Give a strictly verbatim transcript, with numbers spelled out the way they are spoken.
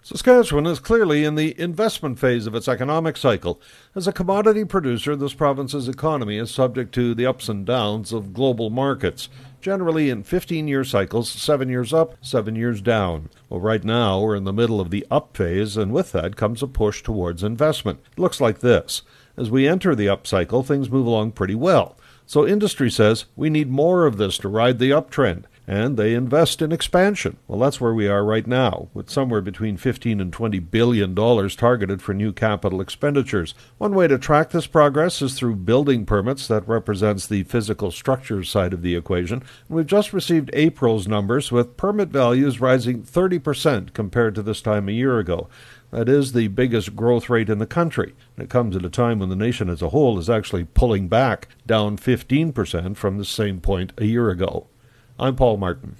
Saskatchewan is clearly in the investment phase of its economic cycle. As a commodity producer, this province's economy is subject to the ups and downs of global markets, generally in fifteen-year cycles, seven years up, seven years down. Well, right now, we're in the middle of the up phase, and with that comes a push towards investment. It looks like this. As we enter the up cycle, things move along pretty well. So industry says we need more of this to ride the uptrend, and they invest in expansion. Well, that's where we are right now, with somewhere between fifteen and twenty billion dollars targeted for new capital expenditures. One way to track this progress is through building permits. That represents the physical structure side of the equation. And we've just received April's numbers, with permit values rising thirty percent compared to this time a year ago. That is the biggest growth rate in the country. And it comes at a time when the nation as a whole is actually pulling back, down fifteen percent from the same point a year ago. I'm Paul Martin.